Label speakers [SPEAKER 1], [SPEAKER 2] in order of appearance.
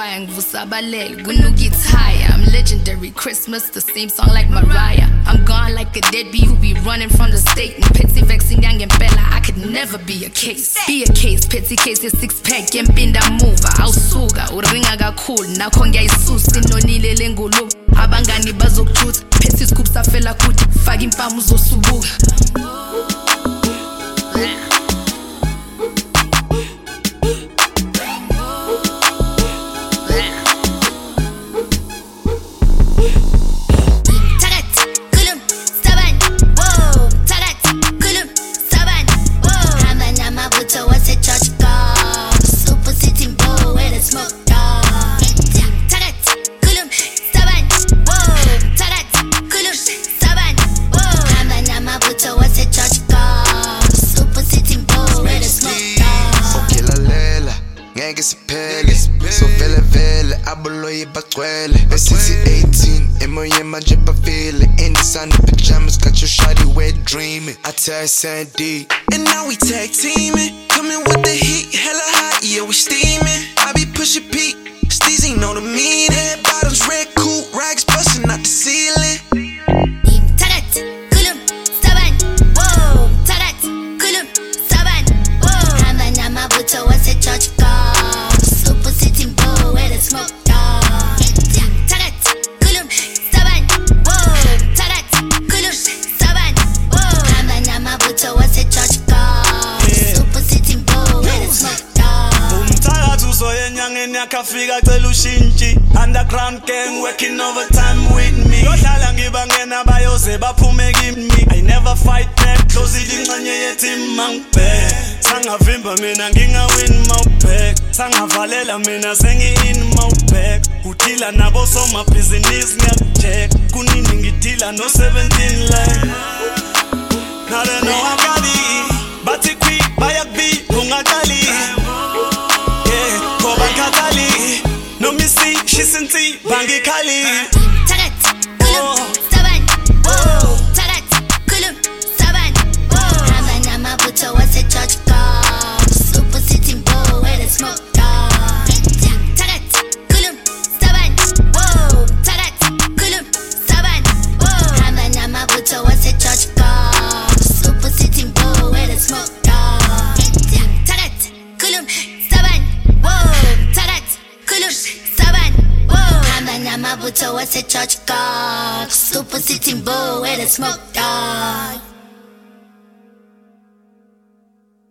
[SPEAKER 1] fire, ngivusabalele, kunukithi higher. I'm legendary, Christmas, the same song like Mariah. I'm gone like a deadbeat who be running from the state. Petty vexing young and Bella, I could never be a case. Be a case, petty case, a six pack, yempinda mover. Awusuka, uringa kakhulu, nakho ngiyayisusa, inonile lengulu. Abangani bazokuthutha, petty scoops afela kuthi, faka impamu zosubuka.
[SPEAKER 2] So vele abuloye bagcwele Esithi 18 emoye manje bafile in the sunny pajamas, got your shawty wet dreaming. I tell Sandy,
[SPEAKER 3] and now we tag teaming, coming with the heat, hella hot, yeah we steaming. I be pushing Pete, Steezy know the meaning. Head bottoms red, cool rags busting out the ceiling. Kafika cela ushintshe underground gang working overtime with me. Yodlala ngibangena bayoze baphume kimi. I never fight back, close ingxenye yeteam mangibhek. Sangavimba mina ngingawin mawubhek. Sangavalela mina sengi-in mawubhek. Udila nabo somabhizinisi ngiyakucheck. Kunini ngidila no 17 like. Now they know I got it, bathi quick bayakubi ungaqali. No missy, she's in tea, bangi kali.
[SPEAKER 4] Tarat, kulum, saban, whoa. Tarat, kulum, saban, whoa. Nama buto was a church car. Super sitting bowl where the smoke dog. Tarat, kulum, saban, whoa. Tarat, kulum, saban, whoa. Nama buto was a church car. Super sitting bowl where the smoke dog. Tarat, kulum, saban, whoa. Tarat, kulum, saban, whoa. Nama buto was a church car. Super sitting bowl where the smoke dog.